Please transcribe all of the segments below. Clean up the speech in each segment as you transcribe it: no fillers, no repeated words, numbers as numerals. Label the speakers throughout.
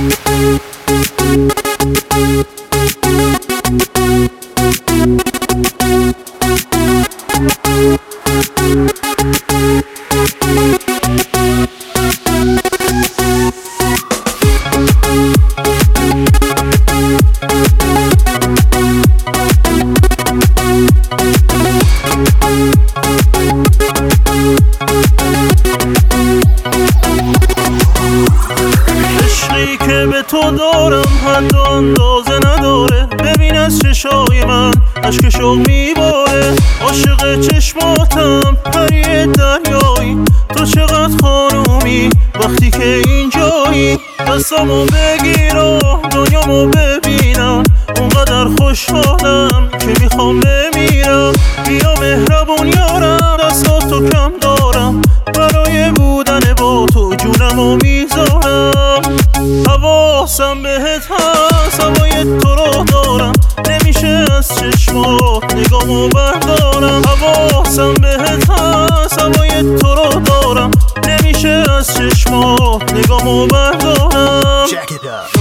Speaker 1: که به تو دارم حد و اندازه نداره. ببین از چشای من اشک شوق میباره. عاشق چشماتم پری دریایی، تو چقدر خانومی وقتی که اینجایی. دستامو بگیر و دنیامو ببینم، اونقدر خوشحالم که میخوام بمیرم. بیا مهربون یارم، دستاتو کم دارم، برای بودن با تو جونمو میذارم. حواسم بهت هست، هوای تو رو دارم، نمیشه از چشمات نگامو بردارم. حواسم بهت هست، هوای تو رو دارم، نمیشه از چشمات نگامو بردارم. Check it out.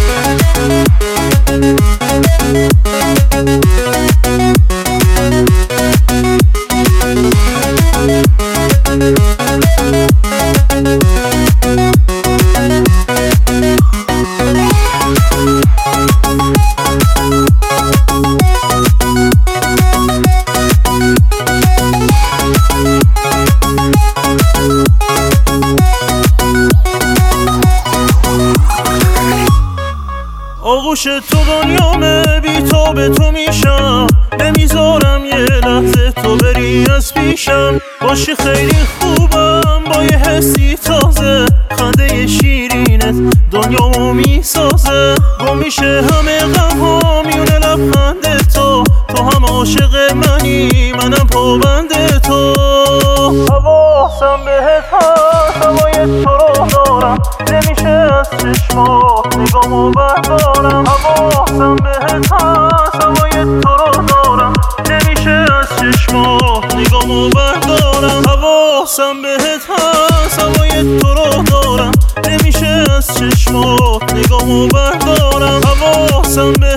Speaker 1: آغوش تو دنیامه، بی تو به تو میشم، نمیذارم یه لحظه تو بری از پیشم. باشی خیلی خوبم با یه حسی تازه، خنده شیرینت دنیامو میسازه. گم میشه همه غم‌ها میونه لبخند تو، تو هم عاشق منی منم پابند تو. حواسم بهت هست، هوای تو رو دارم، نمیشه از چشمات نگامو بردارم. حواسم بهت هست، هوای تو رو دارم، نمیشه از چشمات نگامو بردارم. حواسم بهت هست، هوای تو رو دارم، نمیشه از چشمات نگامو بردارم. حواسم